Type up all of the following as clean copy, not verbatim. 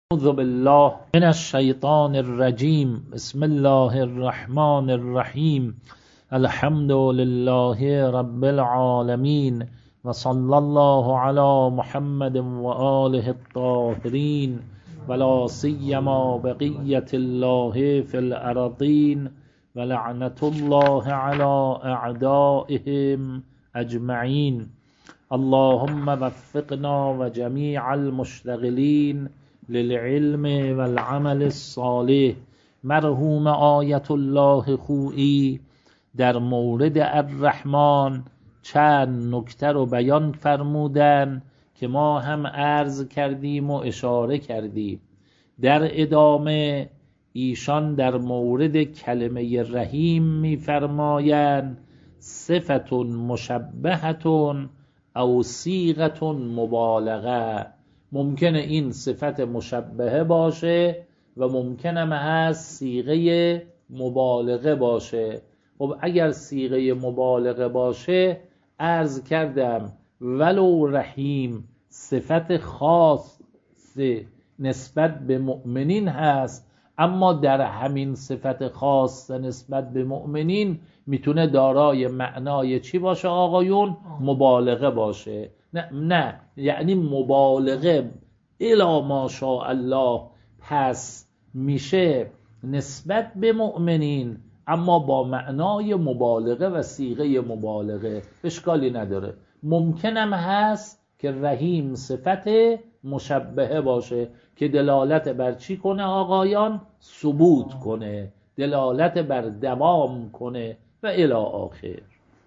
اعوذ بالله من الشیطان الرجیم. بسم الله الرحمن الرحیم. الحمد لله رب العالمین و صلی الله علی محمد و آله الطاهرین و لا سیما بقیت الله فی الارضین و لعنت الله علی اعدائهم اجمعین. اللهم وفقنا و جمیع المشتغلین للعلم والعمل الصالح. مرحوم آیت الله خویی در مورد الرحمن چند نکته رو بیان فرمودن که ما هم عرض کردیم و اشاره کردیم. در ادامه ایشان در مورد کلمه رحیم می‌فرمایند صفت مشبهة او صیغة مبالغه. ممکنه این صفت مشبهه باشه و ممکنه هست صیغه مبالغه باشه. خب اگر صیغه مبالغه باشه عرض کردم ولو رحیم صفت خاص نسبت به مؤمنین هست، اما در همین صفت خاص نسبت به مؤمنین میتونه دارای معنای چی باشه آقایون؟ مبالغه باشه. نه یعنی مبالغه الی ما شاء الله، پس میشه نسبت به مؤمنین اما با معنای مبالغه و صیغه مبالغه، اشکالی نداره. ممکنم هست که رحیم صفت مشبهه باشه که دلالت بر چی کنه آقایان؟ ثبوت کنه، دلالت بر دوام کنه و الی آخر.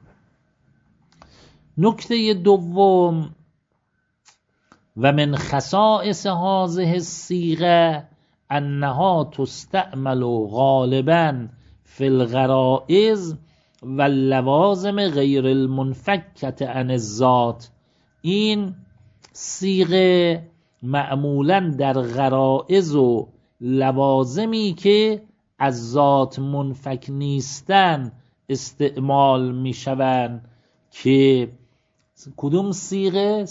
نکته دوم، و من خصائص هذه الصیغه انها تستعمل غالبا فی الغرائز و اللوازم غیر المنفکة عن الذات. این صیغه معمولا در غرائز و لوازمی که از ذات منفک نیستن استعمال می شوند. که کدوم صیغه؟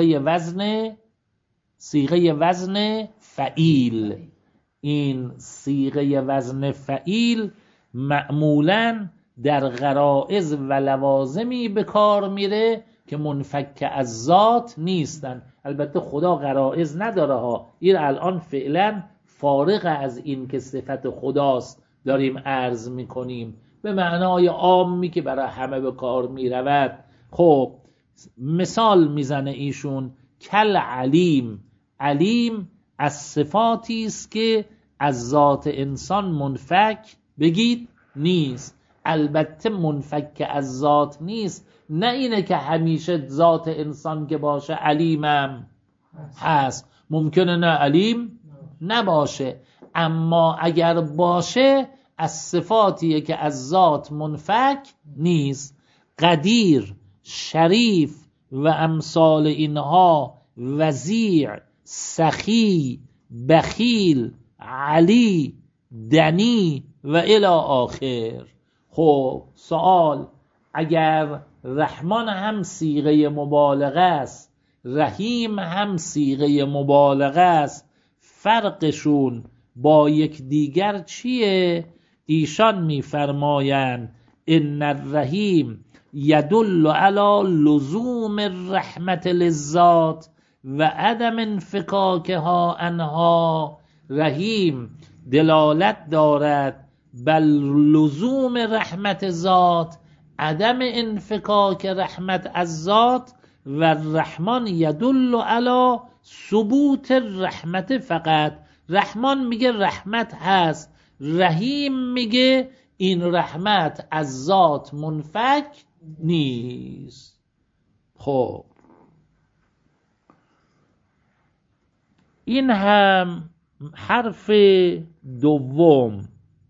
صیغه وزن فعیل. این صیغه وزن فعیل معمولاً در غرائز و لوازمی به کار میره که منفک از ذات نیستن. البته خدا غرائز نداره ها، این الان فعلا فارغ از این که صفت خداست داریم عرض میکنیم به معنای عامی که برای همه به کار میرود. خب مثال میزنه ایشون کل علیم. علیم از صفاتی است که از ذات انسان منفک بگید نیست. البته منفک از ذات نیست، نه اینه که همیشه ذات انسان که باشه علیمم هست، ممکنه نه علیم نباشه، اما اگر باشه از صفاتیه که از ذات منفک نیست. قدیر، شریف و امثال اینها، وزیع، سخی، بخیل، علی، دنی و الی آخر. خب سوال، اگر رحمان هم صیغه مبالغه است، رحیم هم صیغه مبالغه است، فرقشون با یک دیگر چیه؟ ایشان میفرمایند ان الرحیم یدل علی لزوم الرحمت للذات و عدم انفکاکها عنها. رحیم دلالت دارد بر لزوم رحمت ذات، عدم انفکاک رحمت از ذات، و الرحمن یدل علی ثبوت الرحمت فقط. رحمان میگه رحمت هست، رحیم میگه این رحمت از ذات منفک نیست. خب این هم حرف دوم.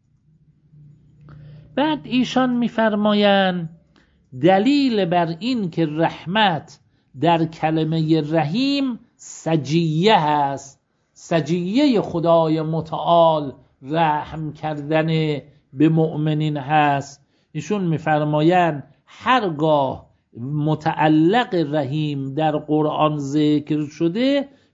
بعد ایشان میفرمایند دلیل بر این که رحمت در کلمه رحیم سجیه هست، سجیه خدای متعال رحم کردن به مؤمنین هست. ایشون میفرمایند هرگاه متعلق رحیم در قرآن ذکر شده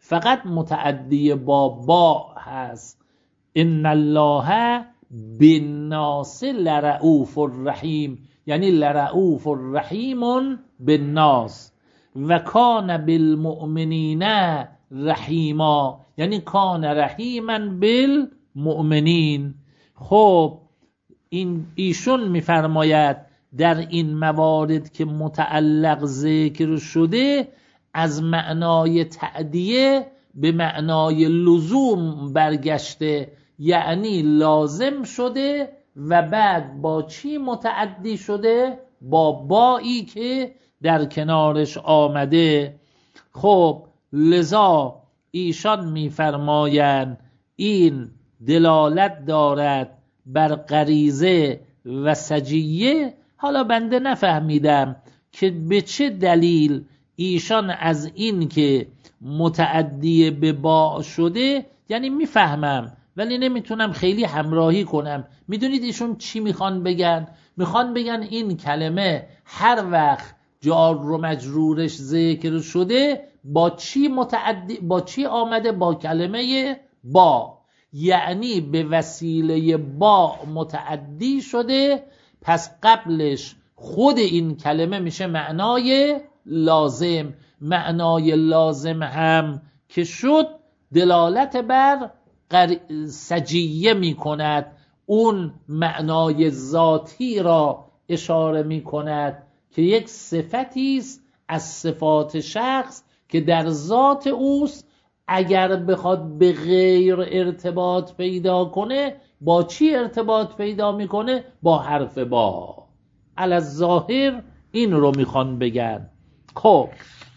فقط متعدی با هست. ان الله بالناس لرؤوف الرحیم، یعنی لرؤوف الرحیم بالناس. و کان بالمؤمنین رحیما، یعنی کان رحیما بالمؤمنین. خب ایشون میفرماید در این موارد که متعلق ذکر شده از معنای تعدیه به معنای لزوم برگشته، یعنی لازم شده و بعد با چی متعدی شده؟ با بایی که در کنارش آمده. خب لذا ایشان میفرمایند این دلالت دارد بر غریزه و سجیه. حالا بنده نفهمیدم که به چه دلیل ایشان از این که متعدی به با شده، یعنی میفهمم ولی نمیتونم خیلی همراهی کنم. میدونید ایشون چی میخوان بگن؟ میخوان بگن این کلمه هر وقت جار و مجرورش ذکر شده با چی متعدی، با چی آمده؟ با کلمه با، یعنی به وسیله با متعدی شده. پس قبلش خود این کلمه میشه معنای لازم. معنای لازم هم که شد دلالت بر سجیه میکند، اون معنای ذاتی را اشاره میکند که یک صفتی است از صفات شخص که در ذات اوست. اگر بخواد به غیر ارتباط پیدا کنه با چی ارتباط پیدا میکنه؟ با حرف با. علی الظاهر این رو میخوان بگن. خب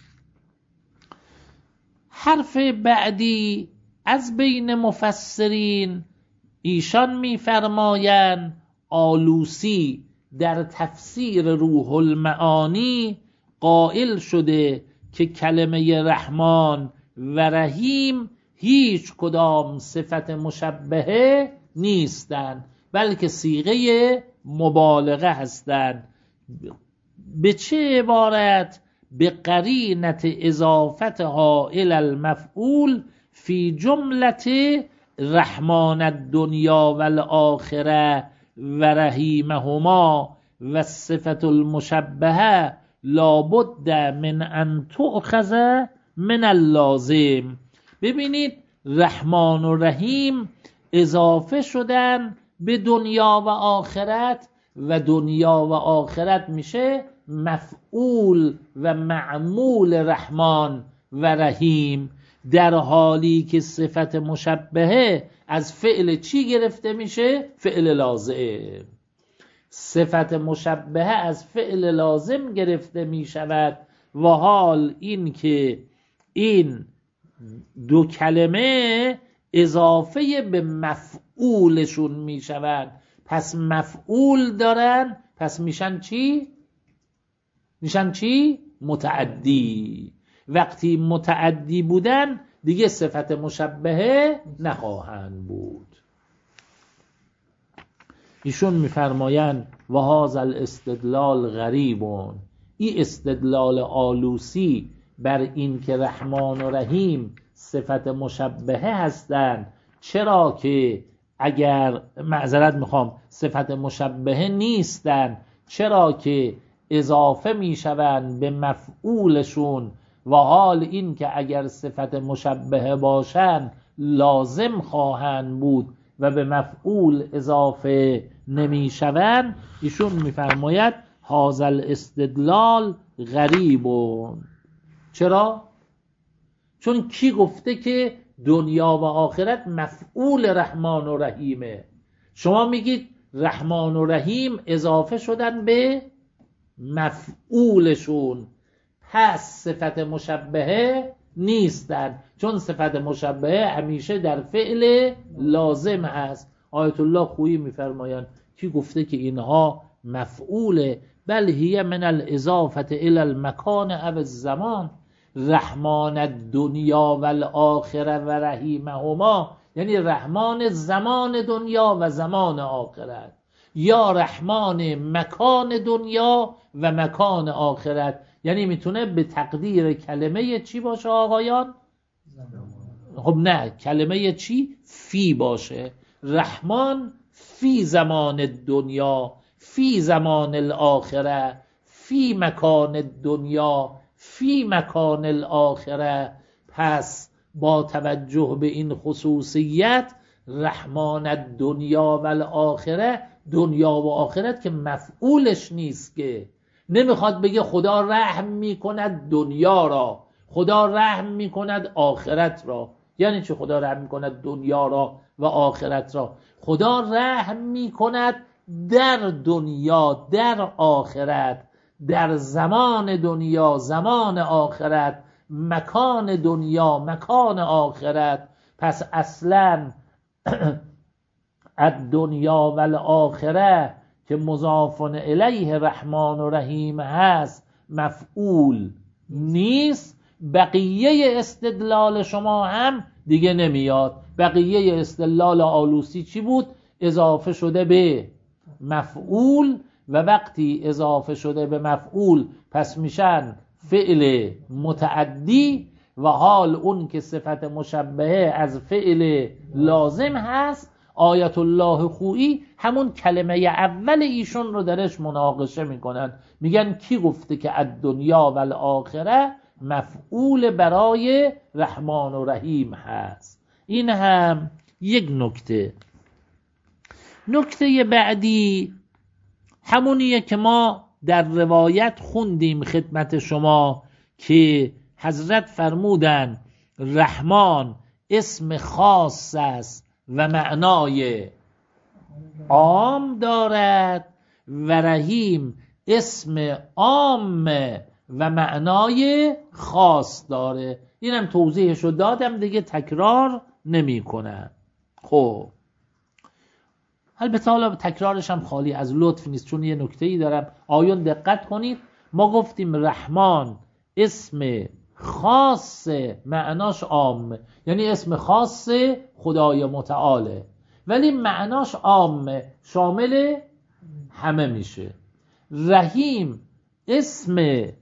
حرف بعدی از بین مفسرین ایشان میفرمایند آلوسی در تفسیر روح المعانی قائل شده که کلمه رحمان و رحیم هیچ کدام صفت مشبهه نیستند، بلکه صیغه مبالغه هستند. به چه عبارت؟ به قرینت اضافتها الی المفعول فی جملت رحمان الدنیا و الاخره و رحیمهما و صفت المشبهه لابد من ان تؤخذ من اللازم. ببینید رحمان و رحیم اضافه شدن به دنیا و آخرت و دنیا و آخرت میشه مفعول و معمول رحمان و رحیم، در حالی که صفت مشبهه از فعل چی گرفته میشه؟ فعل لازم. صفت مشبهه از فعل لازم گرفته میشود و حال این که این دو کلمه اضافه به مفعولشون میشود، پس مفعول دارن، پس میشن چی؟ میشن چی؟ متعدی. وقتی متعدی بودن دیگه صفت مشبهه نخواهند بود. ایشون میفرمایند و هذا الاستدلال غریبون، این استدلال آلوسی بر این که رحمان و رحیم صفت مشبهه هستند، چرا که اگر معذرت میخوام صفت مشبهه نیستند، چرا که اضافه میشوند به مفعولشون و حال این که اگر صفت مشبهه باشند لازم خواهند بود و به مفعول اضافه نمیشوند. ایشون میفرماید هذا الاستدلال غریبون. چرا؟ چون کی گفته که دنیا و آخرت مفعول رحمان و رحیمه؟ شما میگید رحمان و رحیم اضافه شدن به مفعولشون، پس صفت مشبهه نیستن، چون صفت مشبهه همیشه در فعل لازم هست. آیت الله خویی میفرمایند کی گفته که اینها مفعوله؟ بل هی من الاضافه الی المکان او الزمان. رحمان الدنیا و الاخره و رحیمهما، یعنی رحمان زمان دنیا و زمان آخرت، یا رحمان مکان دنیا و مکان آخرت. یعنی میتونه به تقدیر کلمه چی باشه آقایان؟ خب نه، کلمه چی؟ فی باشه. رحمان فی زمان دنیا، فی زمان الاخره، فی مکان دنیا، فی مکان الاخره. پس با توجه به این خصوصیت رحمان الدنیا و الاخره، دنیا و آخرت که مفعولش نیست، که نمیخواد بگه خدا رحم میکند دنیا را، خدا رحم میکند آخرت را. یعنی چه خدا رحم میکند دنیا را و آخرت را؟ خدا رحم میکند در دنیا، در آخرت، در زمان دنیا، زمان آخرت، مکان دنیا، مکان آخرت. پس اصلا الدنیا و الاخره که مضاف الیه رحمان و رحیم هست مفعول نیست. بقیه استدلال شما هم دیگه نمیاد. بقیه استدلال آلوسی چی بود؟ اضافه شده به مفعول، و وقتی اضافه شده به مفعول پس میشن فعل متعدی، و حال اون که صفت مشبهه از فعل لازم هست. آیت الله خویی همون کلمه اول ایشون رو درش مناقشه میکنن، میگن کی گفته که الدنیا و الاخره مفعول برای رحمان و رحیم هست؟ این هم یک نکته. نکته بعدی همونیه که ما در روایت خوندیم خدمت شما که حضرت فرمودن رحمان اسم خاص است و معنای عام دارد، و رحیم اسم عام و معنای خاص داره. اینم توضیحشو دادم دیگه، تکرار نمی کنم. خب البته حالا تکرارش هم خالی از لطف نیست، چون یه نکته‌ای دارم. آیون دقت کنید، ما گفتیم رحمان اسم خاص معناش عام، یعنی اسم خاص خدای متعاله، ولی معناش عام، شامل همه میشه. رحیم اسم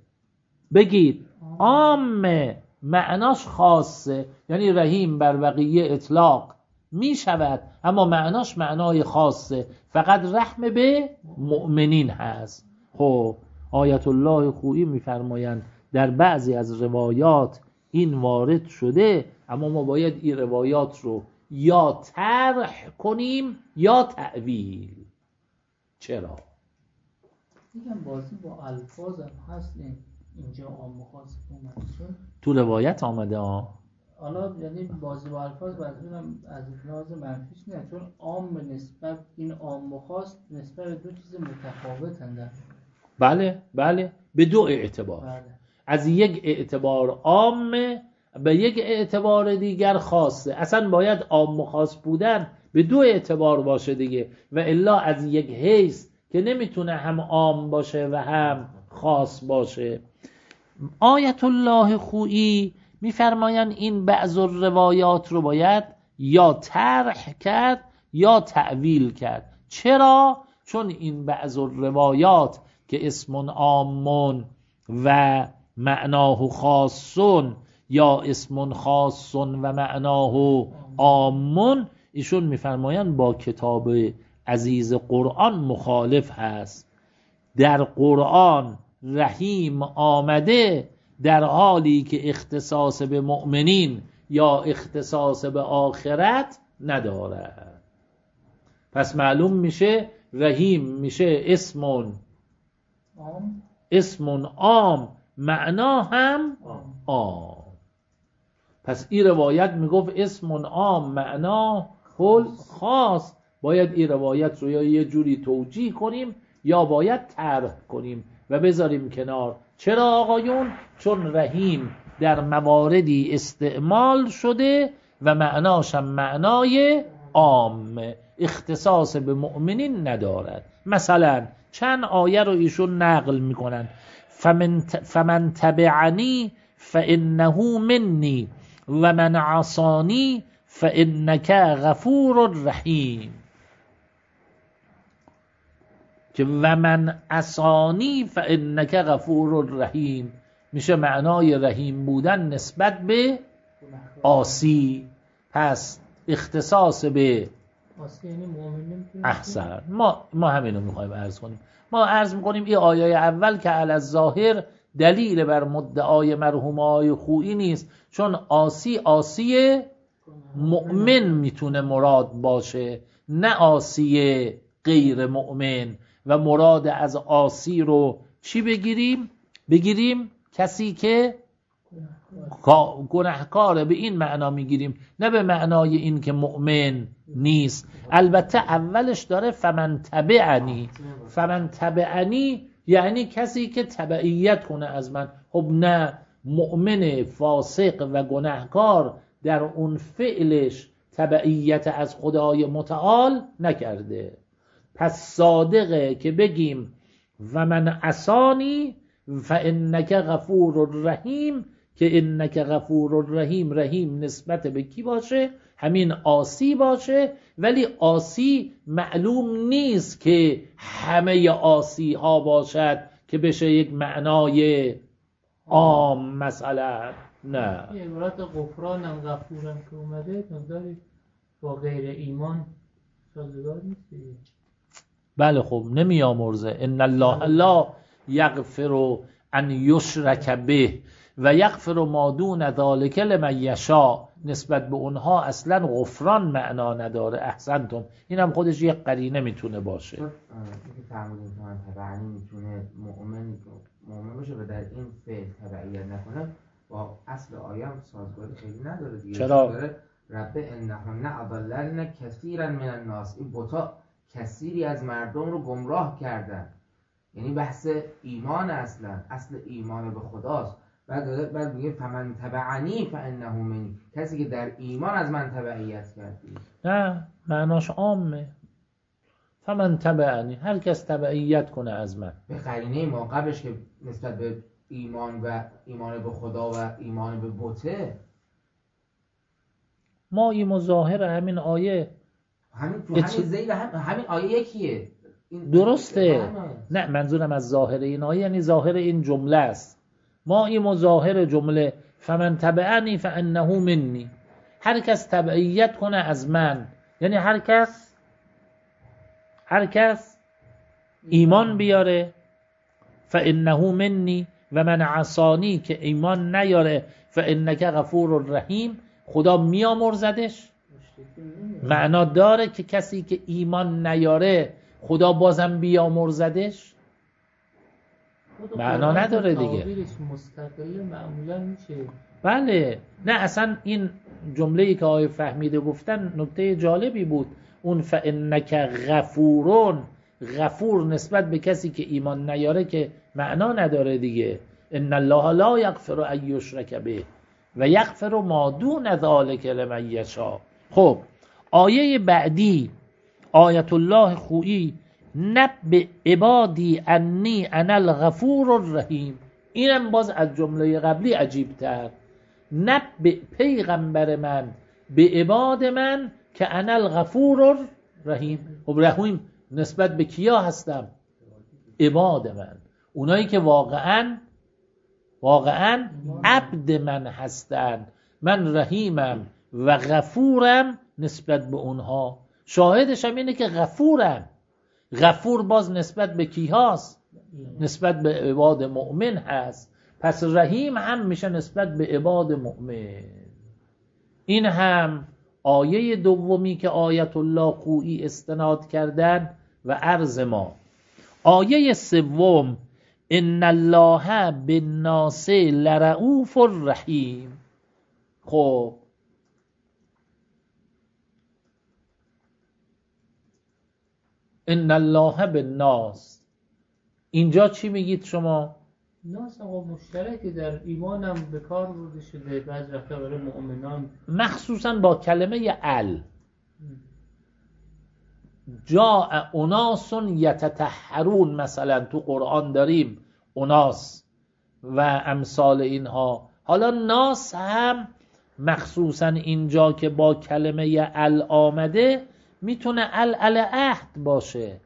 بگید عام معناش خاصه، یعنی رحیم بر بقیه اطلاق می شود اما معناش معنای خاصه، فقط رحم به مؤمنین هست. خب آیت الله خویی میفرمایند در بعضی از روایات این وارد شده، اما ما باید این روایات رو یا طرح کنیم یا تعویل. چرا؟ میگم بازی با الفاظ هم هست، اینجا عام و خاص اومده تو روایت آمده حالا یعنی بازی با الفاظ بعضی‌هم از لحاظ منفیش نه، چون عام نسبت این عام و خاص نسبت به دو چیز متفاوتند. بله به دو اعتبار. بله. از یک اعتبار عامه، به یک اعتبار دیگر خاصه. اصلا باید عام و خاص بودن به دو اعتبار باشه دیگه، و الا از یک حیث که نمیتونه هم عام باشه و هم خاص باشه. آیت الله خویی میفرمایند این بعض روایات رو باید یا طرح کرد یا تعویل کرد. چرا؟ چون این بعض روایات که اسم عام و معناه خاصون یا اسم خاص و معناه عام، ایشون میفرمایند با کتاب عزیز قرآن مخالف هست. در قرآن رحیم آمده در حالی که اختصاص به مؤمنین یا اختصاص به آخرت ندارد. پس معلوم میشه رحیم میشه اسم عام معنا هم عام. پس این روایت میگفت اسم عام معنا کل خاص، باید این روایت رو یا یه جوری توجیه کنیم یا باید طرح کنیم و بذاریم کنار. چرا آقایون؟ چون رحیم در مواردی استعمال شده و معناش هم معنای عام، اختصاص به مؤمنین ندارد. مثلا چند آیه رو ایشون نقل میکنن: فمن تبعنی فانه منی و من عصانی فانک غفور رحیم. که و من عصانی فانک غفور رحیم میشه معنای رحیم بودن نسبت به آسی، پس اختصاص به آسی یعنی مؤمن نمیتونه. احسن، ما همینو میخوایم عرض کنیم. ما عرض میکنیم این آیه اول که علی الظاهر دلیل بر مدعای مرحوم آقای خویی نیست، چون آسی مؤمن میتونه مراد باشه، نه آسی غیر مؤمن. و مراد از آسی رو چی بگیریم کسی که گناهکاره، به این معنا میگیریم، نه به معنای این که مؤمن نیست. البته اولش داره فمن تبعنی یعنی کسی که تبعیت کنه از من. خب نه، مؤمن فاسق و گناهکار در اون فعلش تبعیت از خدای متعال نکرده. پس صادقه که بگیم و من عصانی فانک غفور رحیم، که انک غفور رحیم، رحیم نسبت به کی باشه؟ همین آسی باشه. ولی آسی معلوم نیست که همه آسی ها باشد که بشه یک معنای عام مثلا. نه، یه عبارت غفرانم غفورم که اومده مقداری با غیر ایمان سازگار نیست. بله خب نمیامرزه. ان الله لا یغفر ان یشرک به و یغفر ما دون ذلک لمن یشاء. نسبت به اونها اصلا غفران معنا نداره. احسنتم، اینم خودش یک قرینه میتونه باشه. اینکه فرمودیم که من تبعنی میتونه مؤمن باشه و در این فعل تبعیت نکنه، با اصل آیه هم سازگاری خیلی نداره دیگه. چرا؟ رب انهن اضللن کثیرا من الناس، این بوتا کثیری از مردم رو گمراه کردن. یعنی بحث ایمان، اصل ایمان به خداست. بعد میگه فمن تبعنی فانه منی، کسی که در ایمان از من تبعیت کردی. نه، معناش عامه. فمن تبعنی، هر کس تبعیت کنه از من. به قرینه ما قبلش که نسبت به ایمان و ایمان به خدا و ایمان به بته، ما این ظاهر همین آیه، همین آیه یکیه. درسته. نه، منظورم از ظاهر این آیه یعنی ظاهر این جمله است. ما این ظاهر جمله فمن تبعنی فانه منی، هر کس تبعیت کنه از من، یعنی هر کس ایمان بیاره فانه منی و من عصانی که ایمان نیاره فانک غفور رحیم، خدا میامرزدش. معنا داره که کسی که ایمان نیاره خدا بازم بیامرزدش؟ معنا نداره دیگه. مستقل معمولا میشه. بله، نه اصلا این جمله‌ای که آقای فهمیده گفتن نکته جالبی بود. اون فانک غفورون، غفور نسبت به کسی که ایمان نیاره که معنا نداره دیگه. ان الله لا یغفر ان یشرک به و یغفر ما دون ذلک لمن یشاء. خب آیه بعدی آیت الله خویی نبئ عبادی انی انا الغفور الرحیم. اینم باز از جمله قبلی عجیب تر. نبئ پیغمبر من به عباد من که انا الغفور الرحیم. خب رحیم نسبت به کیا هستم؟ عباد من، اونایی که واقعا عبد من هستن. من رحیمم و غفورم نسبت به اونها. شاهدش هم اینه که غفورم. غفور باز نسبت به کی هست؟ نسبت به عباد مؤمن هست. پس رحیم هم میشه نسبت به عباد مؤمن. این هم آیه دومی که آیت الله خویی استناد کردن و عرض ما. آیه سوم ان الله بالناس لرؤوف رحیم. خب ان الله بالناس، اینجا چی میگید شما؟ ناس آقا مشترکی در ایمان هم به کار برده شده بعضی وقتا برای مؤمنان، مخصوصا با کلمه ال. جاء اناس یتطهرون، مثلا تو قرآن داریم اناس و امثال اینها. حالا ناس هم مخصوصا اینجا که با کلمه ال آمده میتونه ال عهد باشه،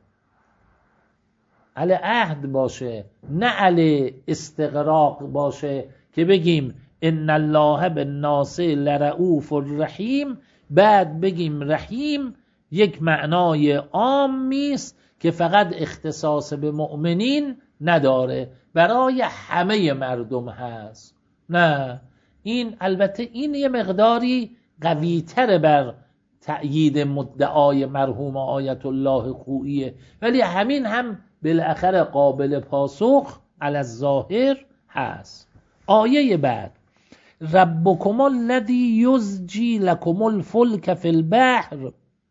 ال عهد باشه، نه ال استغراق باشه که بگیم ان الله بالناس لرؤوف الرحیم، بعد بگیم رحیم یک معنای عامی است که فقط اختصاص به مؤمنین نداره، برای همه مردم هست. نه، این البته این یه مقداری قوی‌تر بر تأیید مدعای مرحوم آیت الله خوئیه، ولی همین هم بالاخره قابل پاسخ علی الظاهر هست. آیه بعد ربکم الذی یزجی لکم الفلک فی البحر،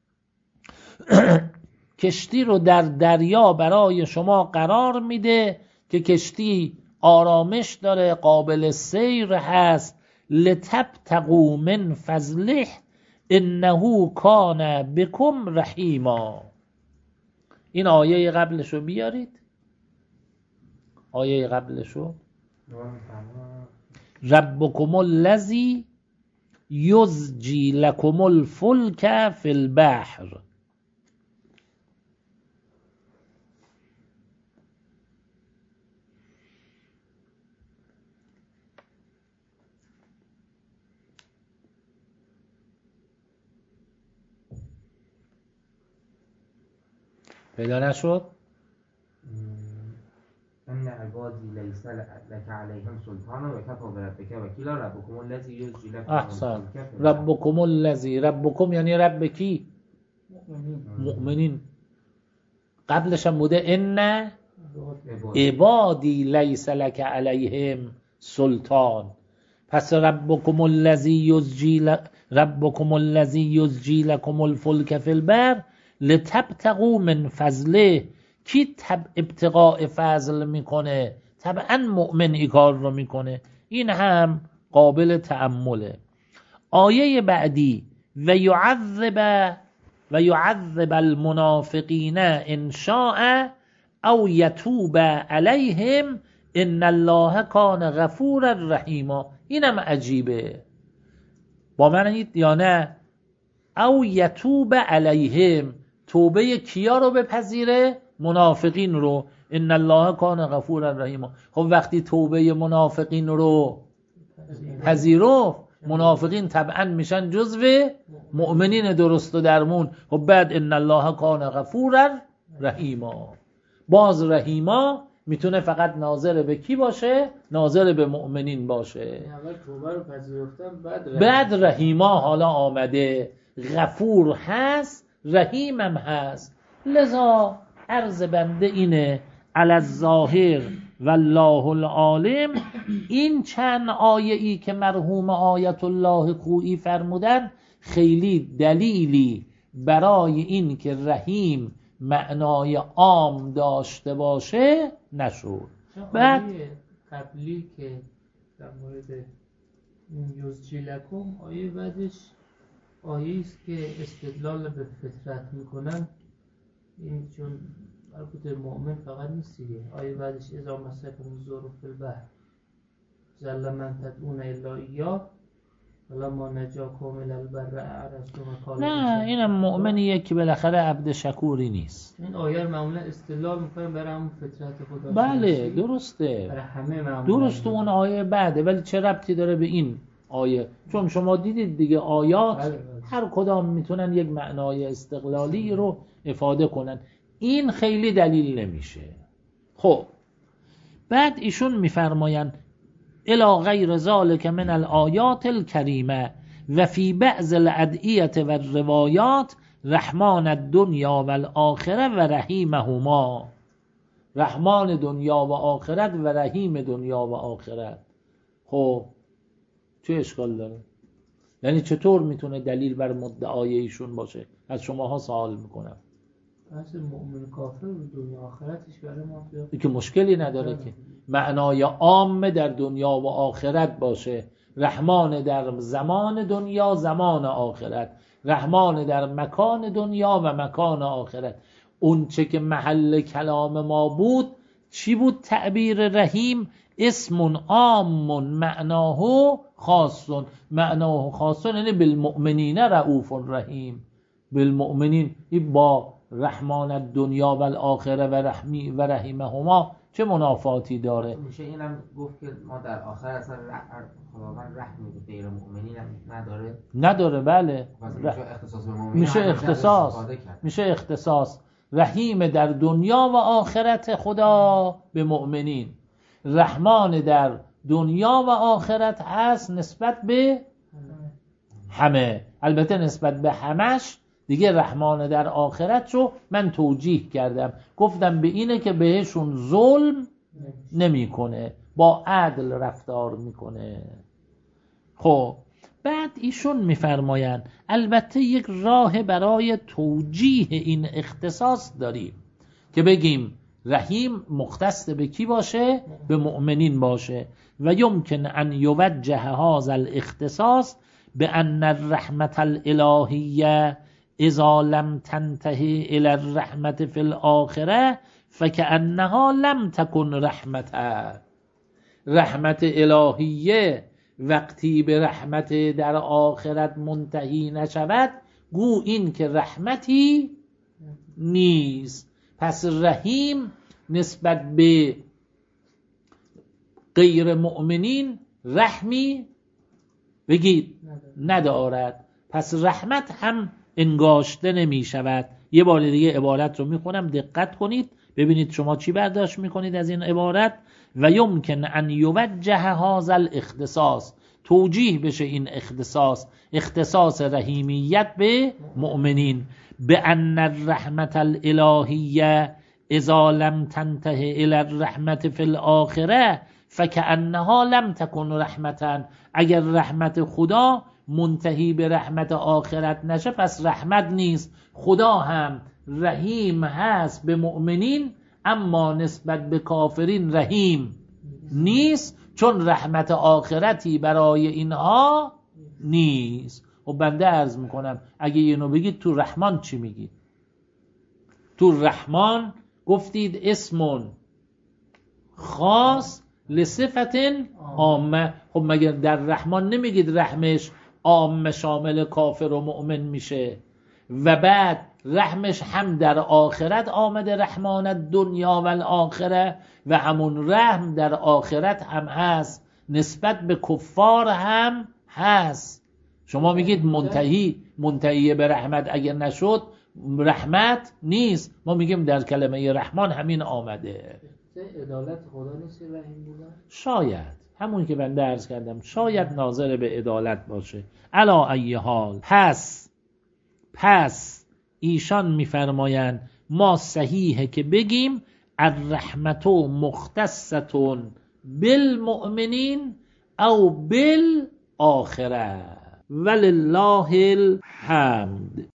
کشتی رو در دریا برای شما قرار میده که کشتی آرامش داره، قابل سیر هست. لتبتغوا من فضله انه کان بکم رحیما. این آیه قبلشو بیارید، آیه قبلشو. ربکم الذی یزجی لکم الفلک فی البحر. پیدا نشد؟ ان عبادی لیس لک علیهم سلطان و کفی بربک وکیلا ربکم الذی یزجی لکم. احسن. ربکم الذی، ربکم یعنی رب کی؟ مؤمنین. قبلش هم بوده ان عبادی لیس لک علیهم سلطان. پس ربکم الذی یزجی لکم الفلک فی البحر لتبتغوا من فضله. کی ابتغاء فضل میکنه؟ طبعا مؤمن ای کار رو میکنه. این هم قابل تأمله. آیه بعدی و یعذب المنافقین ان شاء او یتوب علیهم ان الله کان غفورا رحیما. اینم عجیبه. با من یا نه؟ او یتوب علیهم، توبه کیا رو بپذیره؟ منافقین رو. ان الله کان غفورا رحیما. خب وقتی توبه منافقین رو پذیرفت، منافقین طبعا میشن جزو مؤمنین درست و درمون. خب بعد ان الله کان غفورا رحیما، باز رحیما میتونه فقط ناظر به کی باشه؟ ناظر به مؤمنین باشه. اول توبه رو پذیرفتن، بعد رحیما حالا آمده. غفور هست، رحیم هم هست. لذا عرض بنده اینه علی الظاهر والله العالم، این چند آیه ای که مرحوم آیت الله خوئی فرمودن خیلی دلیلی برای این که رحیم معنای عام داشته باشه نشد. بعد قبلی که در مورد یزجی لکم، آیه بعدش آیه است که استدلال به فطرت میکنن. این چون مربوط مؤمن فقط نیست دیگه. آیه بعدش اذا مسکم الضر فی البحر ضل من تدعون الا ایاه ولما نجاکم الی البر اعرضتم وقالوا. نه، اینم مؤمنیه که بالاخره عبد شکوری نیست. این آیه معمولا استدلال میکنن برای همون فطرت خدا. بله درسته، برای همه معمولا درسته. اون آیه بعده، ولی چه ربطی داره به این آیه؟ چون شما دیدید دیگه آیات هر کدام میتونن یک معنای استقلالی رو افاده کنن. این خیلی دلیل نمیشه. خب بعد ایشون میفرمایند الی غیر ذلک من الآیات الکریمه و فی بعض الادعیه و الروایات رحمان الدنیا و الاخره و رحیمهما. رحمان دنیا و آخرت و رحیم دنیا و آخرت. خب چه اشکال داره؟ یعنی چطور میتونه دلیل بر مدعای ایشون باشه؟ از شماها سوال میکنم. اصل مؤمن کافر و دنیا آخرتش برای ما که مشکلی نداره که معنای عام در دنیا و آخرت باشه. رحمان در زمان دنیا، زمان آخرت. رحمان در مکان دنیا و مکان آخرت. اون چه که محل کلام ما بود چی بود؟ تعبیر رحیم اسم عام معناه خاص. معناه خاص یعنی بالمؤمنین رؤوف رحیم. بالمؤمنین با رحمان الدنیا و الاخره و رحیمهما چه منافاتی داره؟ میشه اینم گفت که ما در آخر اصلا خداوند رحمی به غیر مؤمنین نداره؟ نداره، بله. اختصاص به مؤمنین میشه اختصاص رحیم در دنیا و آخرت خدا به مؤمنین. رحمان در دنیا و آخرت هست نسبت به همه. البته نسبت به همش دیگه رحمان در آخرت رو من توجیه کردم، گفتم به اینه که بهشون ظلم نمیکنه، با عدل رفتار میکنه. خب بعد ایشون میفرماین البته یک راه برای توجیه این اختصاص داریم که بگیم رحیم مختص به کی باشه؟ به مؤمنین باشه. و یمکن ان یوجه هذا الاختصاص بان الرحمت الالهیه اذا لم تنتهی الى الرحمت فی الاخره فکأنها لم تکن رحمتا. رحمت الهیه وقتی به رحمت در آخرت منتهی نشود گو این که رحمتی نیست. پس رحیم نسبت به غیر مؤمنین رحمی بگید ندارد. پس رحمت هم انگاشته نمی شود. یه بار دیگه عبارت رو میخونم، دقت کنید ببینید شما چی برداشت میکنید از این عبارت. و یمکن ان یوجه هذا الاختصاص، توجیه بشه این اختصاص رحیمیت به مؤمنین، بان الرحمت الالهیه اذا لم تنتهی الى الرحمت فی الاخره فکأنها لم تکن رحمتا. اگر رحمت خدا منتهی به رحمت آخرت نشه پس رحمت نیست. خدا هم رحیم هست به مؤمنین اما نسبت به کافرین رحیم نیست، چون رحمت آخرتی برای اینها نیست. و بنده عرض میکنم اگه اینو بگید تو رحمان چی میگید؟ تو رحمان گفتید اسمون خاص لصفت عامه. خب مگر در رحمان نمیگید رحمش عام شامل کافر و مؤمن میشه و بعد رحمش هم در آخرت آمده رحمان دنیا و الاخره و همون رحم در آخرت هم هست نسبت به کفار هم هست. شما میگید منتهی به رحمت اگر نشد رحمت نیست، ما میگیم در کلمه رحمان همین آمده. عدالت خدا نیست رحیم بودن؟ شاید همون که بنده عرض کردم شاید ناظر به عدالت باشه. علا ای حال پس ایشان میفرمایند ما صحیحه که بگیم الرحمت مختصة بالمؤمنین او بالآخره ولله الحمد.